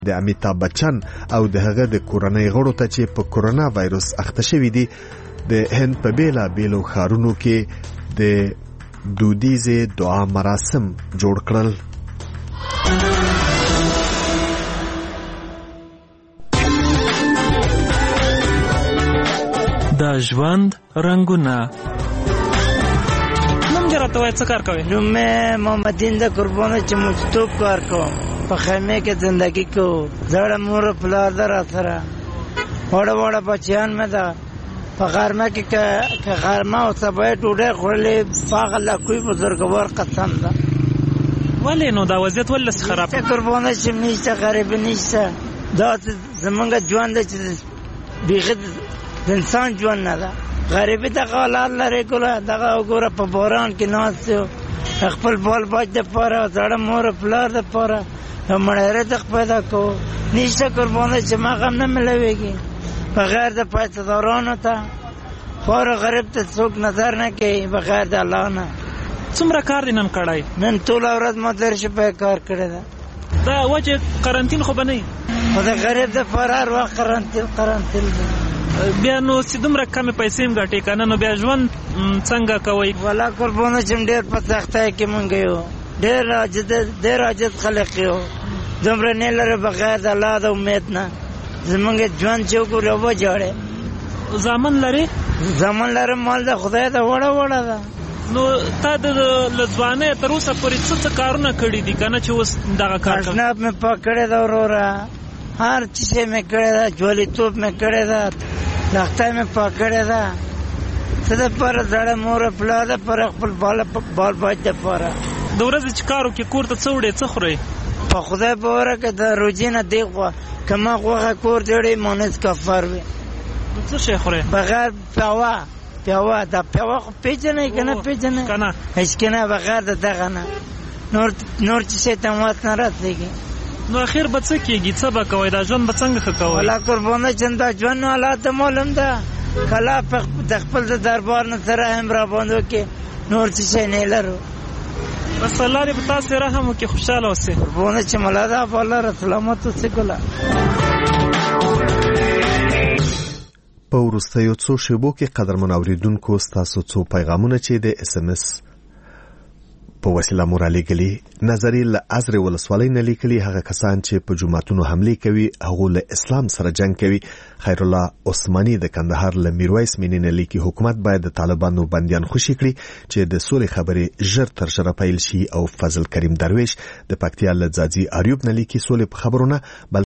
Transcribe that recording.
د امیتاب بچن او د هغه د کورنۍ غړو ته چې په کورونا وایروس اخته شوي دي د هند په بیلابیلو ښارونو کې د دودیزې دعا مراسم جوړ کړل. د ژوند رنګونه. نوم دې راته وایه څه کار کوې؟ نوم مې محمد دین د قربانو چې مجتوب کار کوم، په خیمې کې زندگی کوو. زړه مور پلار ده را سره، وړه وړه بچیان مې ده. په غرمه کې که غرمه او سبا یې ډوډۍ خوړلې په هغه لکوی بزرګوار قسم ده. ولې نو دا وضعیت ولې خراب؟ قربانه چې نشته، غریبي نشته. دا زمونږ ژوند دی چې بیخي د انسان ژوند نه ده. غریبي دغه حالات لري. ګوره دغه وګوره په باران کې ناست یو، خپل بال بچ دپاره، زړه مور پلار دپاره یو مړی رزق پیدا کوو. نشته قربانه چې ما غم نه ملویږي بغیر د پیسه‌دارانو ته. خوار غریب ته څوک نظر نه کوي بغیر د الله نه. څومره کار دی نن کړی؟ نن ټوله ورځ ما 10 شپې کار کړی ده. دا وجه قرنطین خو به نه وي؟ خو د غریب دپاره هر وخت قرنطین دی. بیا نو چې دومره کمې پیسې هم ګټې که نه، نو بیا ژوند څنګه کوئ؟ والله قربانه چې ډېر په سختۍ کې مونږ یو، ډېر عاجز خلق یو. دومره نه لرو بغیر د الله د امید نه. زمونږ ژوند چې وګورې وجاړې. زامن لرې؟ زامن لرم، مال د خدای ده، وړه ده. نو تا د له ځوانۍ تر اوسه پورې څه کارونه کړي دي که نه چې اوس دغه کار کوي؟ اشناب مې پاک کړی ده وروره، هر چیزې مې کړی ده، جولیتوب مې کړی ده، لښتی مې پاک کړی ده. څه دپاره؟ زړه مور پلار دپاره، خپل بال بچ دپاره. د ورځې چې کار وکړې کور ته څه وړې، څه خورې؟ په خدای باوره که د روجې نه دی غوا که ما غوښه کور جوړې مونس کفر وي. څه شی خورې؟ بغیر پیاوه دا پیاوه خو پیژنئ که نه پیژنئ؟ که نه هېڅ که نه، بغیر د دغه نه نور چې شی ته موت نه رسېږي. نو اخر به څه کېږي؟ څه به کوئ؟ دا ژوند به څنګه ښه کوئ؟ والله قربانه چې دا ژوند نو الله ته معلوم ده. کله د خپل د دربار نه څه رحم را باندې وکړي، نور څه شی نه لرو. بس الله دې په تاسې رحم وکړي، خوشحاله اوسئ. قربانه چې ملا ده په الله را سلامت اوسئ. ګله په وروستیو څو شیبو کې قدرمن اوریدونکو ستاسو څو پیغامونه چې د SMS په وسیله مو رالیږلي. نظري له ازرې ولسوالۍ نه لیکلي هغه کسان چې په جوماتونو حملې کوي هغو له اسلام سره جنګ کوي. خیر الله عثماني د کندهار له میرویس مینې نه لیکي حکومت باید د طالبانو بندیان خوشي کړي چې د سولې خبرې ژر تر ژره پیل شي. او فضل کریم درویش د پکتیا له ځاځي اریوب نه لیکي سولې په خبرونه